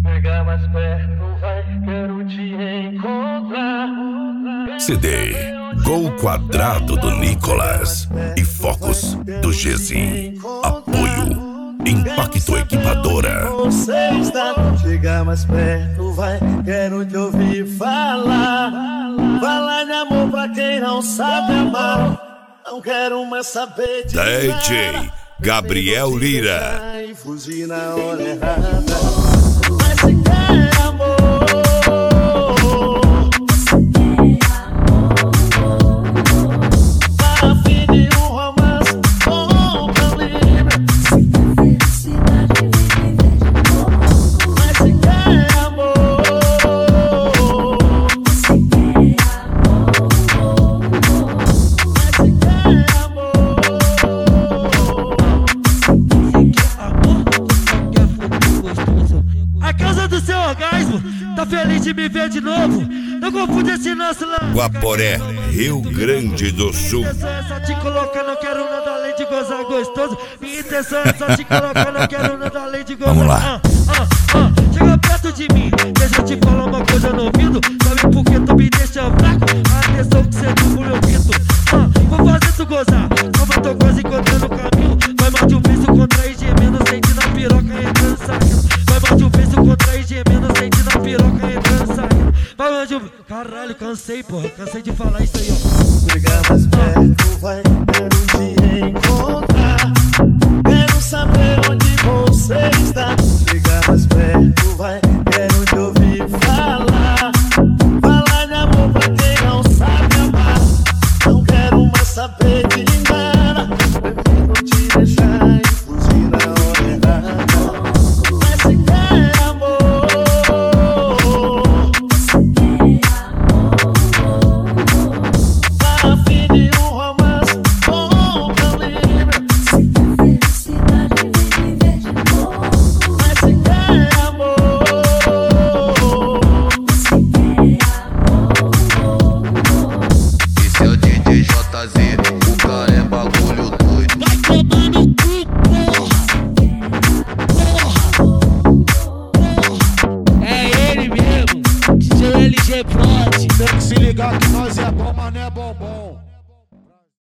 Chega mais perto, vai, quero te encontrar. CD Gol Quadrado do Nicolas e Focus do Gezin. Apoio Impacto Equipadora. Você está, chega mais perto, vai, quero te ouvir falar. Falar de amor pra quem não sabe amar. Não quero mais saber de DJ Gabriel Lira. e fugir na hora errada. Mas se quer amor, tá a fim de um romance bom pra livre. Mas se quer amor, mas se quer amor. A causa do seu orgasmo, tá feliz de me ver de novo? Não confunde esse nosso lance. Guaporé, Rio Grande do Sul. Minha intenção é só te colocar, não quero nada além de gozar gostoso. Minha intenção é só te colocar, não quero nada além de gozar. Vamos lá. Chega perto de mim, deixa eu te falar uma coisa no ouvido. Sabe por que tu me deixa fraco? Atenção que cê do meu ouvido. Vou fazer tu gozar, como eu tô quase encontrando o caminho. Vai mais de um beijo contra e gemendo, sentindo a piroca entrando e saindo. Vai mais de um beijo contra e gemendo, sentindo a piroca entrando e saindo. Vai mais de um... Caralho, cansei, porra, cansei de falar isso aí, ó. Chega mais perto, vai, quero te encontrar. Quero saber onde você está. Chega mais perto, vai, quero te ouvir falar. Falar de amor pra quem não sabe amar. Não quero mais saber de nada. Prefiro te deixar e fugir na hora errada. Mas se quer amor, tá a fim de um romance bom pra livre. Mas se quer amor, Esse é o DJ JZ, o cara é bagulho doido. Vai tomar no cu, porra! É ele mesmo, DJ LG Prod. Tem que se ligar que nós é bom, mas não é bombom.